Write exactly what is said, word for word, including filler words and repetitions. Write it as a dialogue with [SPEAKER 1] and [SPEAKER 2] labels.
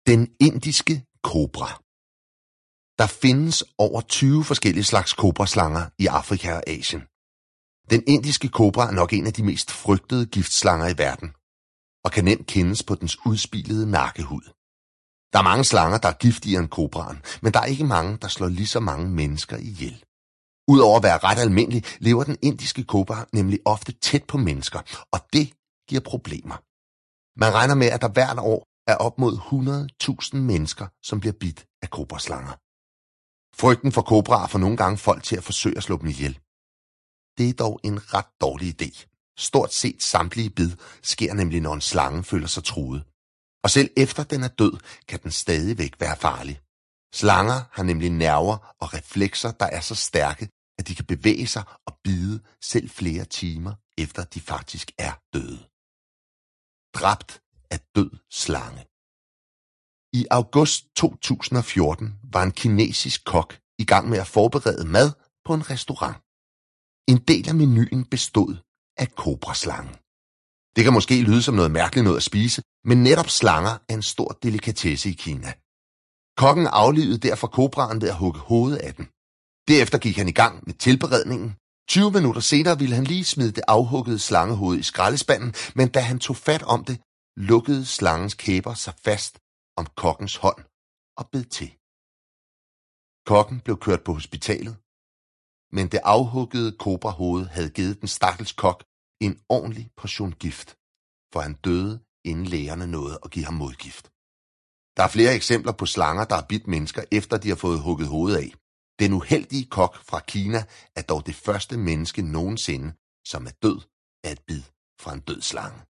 [SPEAKER 1] Den indiske kobra. Der findes over tyve forskellige slags kobraslanger i Afrika og Asien. Den indiske kobra er nok en af de mest frygtede giftslanger i verden, og kan nemt kendes på dens udspilede nakkehud. Der er mange slanger, der er giftigere end kobraen, men der er ikke mange, der slår lige så mange mennesker ihjel. Udover at være ret almindelig, lever den indiske kobra nemlig ofte tæt på mennesker, og det giver problemer. Man regner med, at der hvert år er op mod hundrede tusind mennesker, som bliver bidt af kobraslanger. Frygten for kobraer får nogle gange folk til at forsøge at slå dem ihjel. Det er dog en ret dårlig idé. Stort set samtlige bid sker nemlig, når en slange føler sig truet. Og selv efter den er død, kan den stadigvæk være farlig. Slanger har nemlig nerver og reflekser, der er så stærke, at de kan bevæge sig og bide selv flere timer, efter de faktisk er døde. Dræbt af død slange. I august to tusind og fjorten var en kinesisk kok i gang med at forberede mad på en restaurant. En del af menuen bestod af kobraslangen. Det kan måske lyde som noget mærkeligt noget at spise, men netop slanger er en stor delikatesse i Kina. Kokken aflivede derfor kobraen ved at hugge hovedet af den. Derefter gik han i gang med tilberedningen. tyve minutter senere ville han lige smide det afhuggede slangehoved i skraldespanden, men da han tog fat om det, lukkede slangens kæber sig fast om kokkens hånd og bed til. Kokken blev kørt på hospitalet, men det afhuggede kobrahoved havde givet den stakkels kok en ordentlig portion gift, for han døde, inden lægerne nåede at give ham modgift. Der er flere eksempler på slanger, der har bidt mennesker, efter de har fået hugget hovedet af. Den uheldige kok fra Kina er dog det første menneske nogensinde, som er død af et bid fra en død slange.